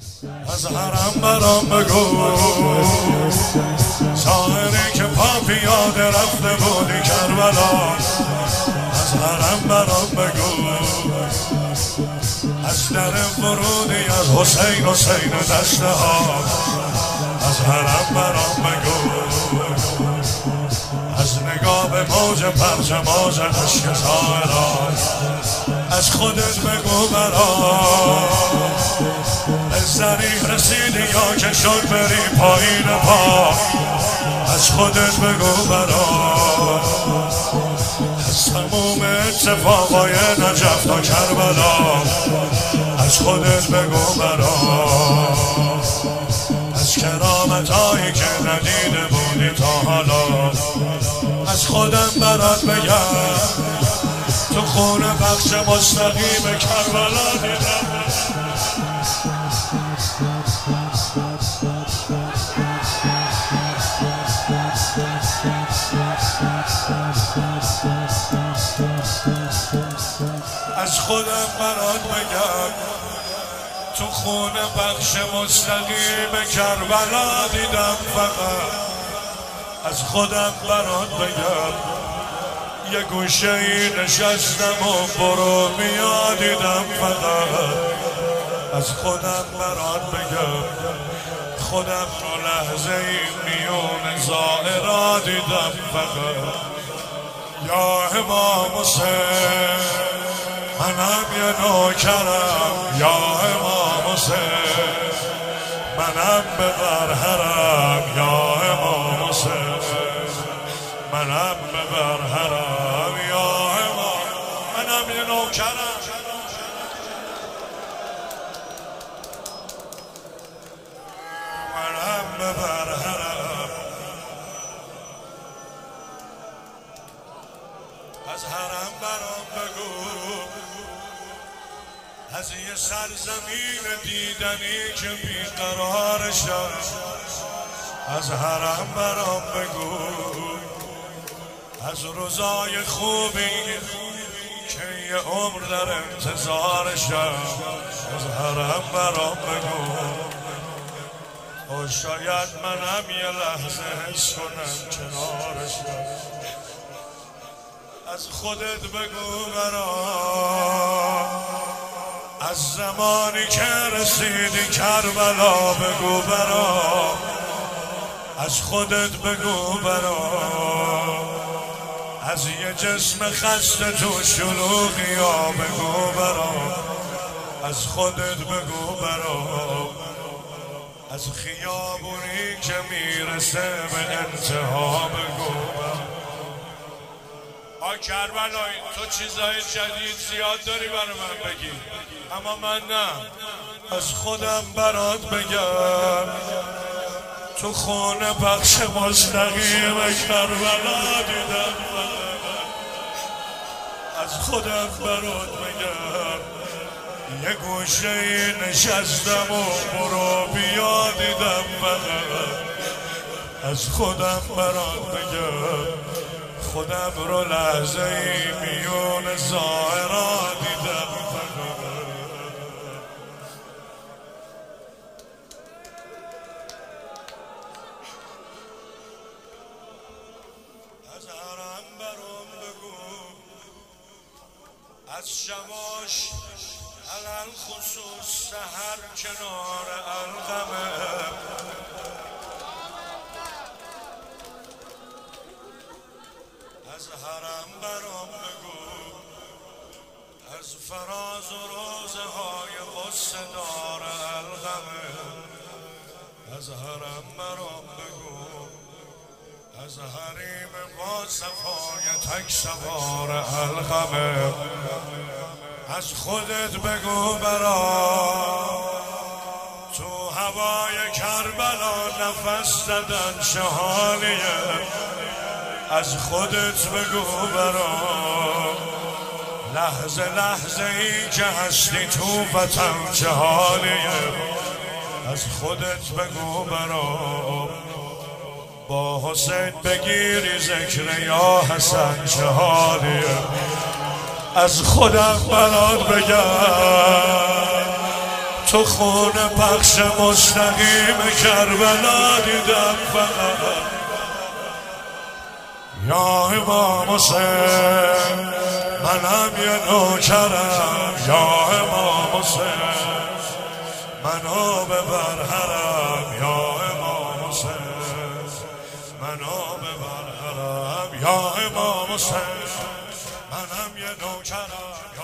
از حرم برام بگو ساحری که پا پیاده رفته بودی کربلا. از حرم برام بگو از در ورودی از حسین دسته ها. از حرم برام بگو از نگاه به موج پرچماز عشق زائران. از خودت بگو برام از زریح رسیدی یا که شد بری پایین پا. از خودت بگو برام از تموم اتفاقای نجف تا کربلا. از خودت بگو برام از کرامتایی که ندیده بودی تا حالا. از خودم برات بگم تو خون بخش مستقیم کربلا دیدم. از خودم برات بگم تو خون بخش مستقیم کربلا دیدم. فقط از خودم برات بگم یه گوشه ای نشستم و برو بیا دیدم. فقط از خودم برات بگم خودم رو لحظه ای میون زائرا دیدم. فقط یا امام حسین منم یه نوکرم. یا امام حسین منم ببر حرم. یا امام حسین منم ببر حرم. یا امام منم یه نوکرم. منم ببر حرم. از حرم برام بگو از یه سرزمین دیدنی که بیقرار شد. از حرم برام بگو از روزای خوبی که یه عمر در انتظار شد. از حرم برام بگو و شاید منم یه لحظه حس کنم کنارشم. از خودت بگو برام از زمانی که رسیدی کربلا بگو برام. از خودت بگو برام از یه جسم خسته تو شلوغی ها بگو برام. از خودت بگو برام از خیابونی که میرسه به انتها بگو برام. کربلایی تو چیزای جدید زیاد داری برای من بگی اما من نه. از خودم برات بگم تو خون بخش مستقیم کربلا دیدم. از خودم برات بگم یه گوشه ای نشستم و برو بیا دیدم. از خودم برات بگم خودم رو لحظه ای میون زائرا دیدم. از حرم برام بگو از شماش علل خصوص سحر کنار القمه. از حرم برام بگو از فراز و روزه های غصه دار القمه. از حرم برام بگو از حریم با صفای تک سوار القمه. از خودت بگو برام تو هوای کربلا نفس زدن چه حالیه. از خودت بگو برام لحظه لحظه ای که هستی تو وطن چه حالیه. از خودت بگو برام با حسین بگیری ذکر یا حسن چه حالیه. از خودم برات بگم تو خونه پخش مستقیم کربلا دیدم فقط. یا امام حسین منم یه نوکرم، یا امام حسین منو ببر حرم، یا امام حسین منو ببر حرم، یا امام حسین منم یه نوکرم.